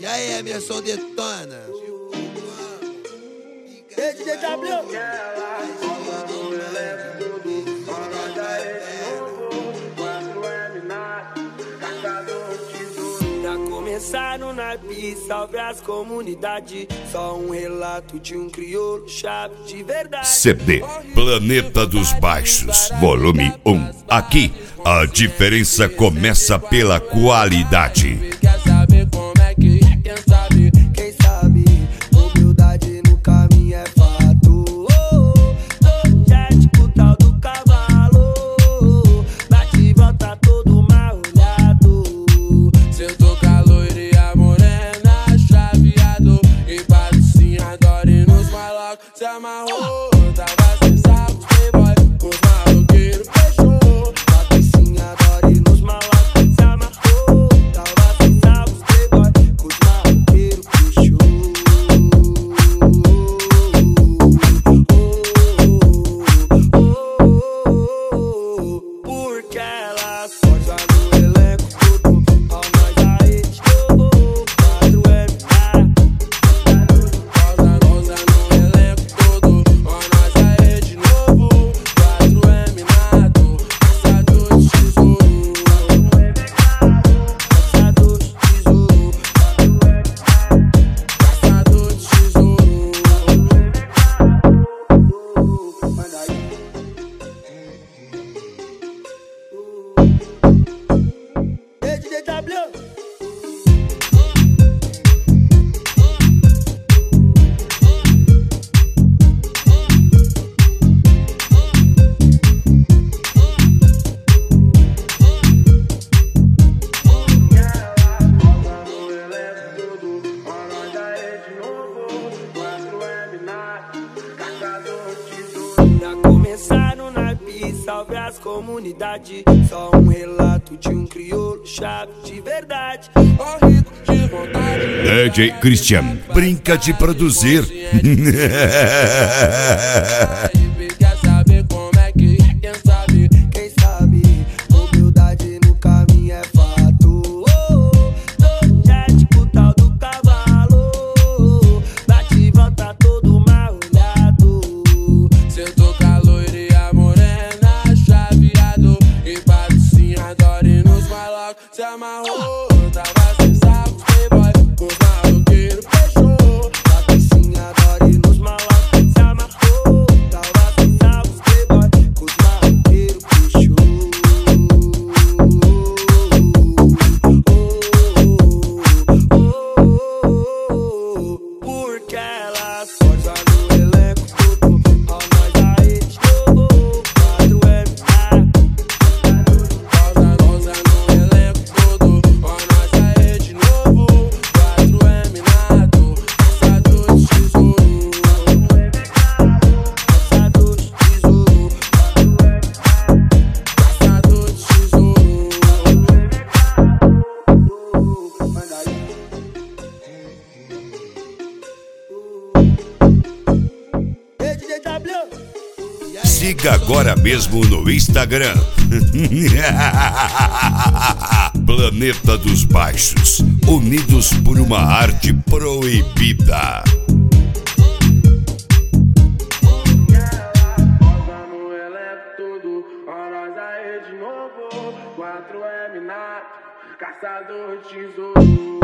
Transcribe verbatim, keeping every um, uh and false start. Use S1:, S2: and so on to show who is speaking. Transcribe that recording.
S1: E aí, Emerson detona.
S2: Ei, D J W. Começaram na pista, salve as comunidades. Só um relato de um crioulo, chave de verdade.
S3: C D Planeta dos Baixos, volume um. Aqui, a diferença começa pela qualidade.
S2: Quer saber como é que quem sabe, quem sabe. Humildade no caminho é fato. Jético, tal do cavalo. Bate e volta todo mal olhado. Se eu tocar loira e a morena, chaveado. E bate adora e nos malocos se amarrou. Tava sem saco, playboy, com os maloqueiros fechou. Bate sim, adora e nos malocos se amarrou. Tava sem saco, playboy, com os maloqueiros fechou. Porque ela força no elenco todo. Ó nós aí de novo, quatro M A. Rosa no elenco todo. Ó nós aí de novo, quatro M Nato. Caçador de tesouro. Caçador de tesouro. Caçador de tesouro. Manda aí. Ei, D J W. Já começaram na pista, salve as comunidades. Só um relato de um crioulo, chave de verdade. Ó rico de vontade.
S3: D J Christian, brinca de produzir.
S2: Quer saber como é que quem sabe, quem sabe. Humildade no caminho é fato. Jético, tal do cavalo. Bate e volta todo mal olhado. Se eu tocar loira e a morena, chaveado. E bate sim, adora e nos malocos se amarrou. Tava sem saco, playboy, com os maloqueiros fechou. Bate sim, adora e nos malocos se amarrou. Tava sem saco, playboy, com os maloqueiros fechou. Porque ela força no elenco todo. Ó nós aí de novo, quatro M A. Rosa, rosa no elenco todo. Ó nós aí de novo, quatro M Nato. Caçador de tesouro. Caçador de tesouro. Caçador de tesouro. Manda aí. Ei, D J W.
S3: Siga agora mesmo no Instagram. Planeta dos Baixos, unidos por uma arte proibida.
S2: Rosa no elenco todo. Ó nós aí de novo, quatro M Nato. Caçador de tesouro.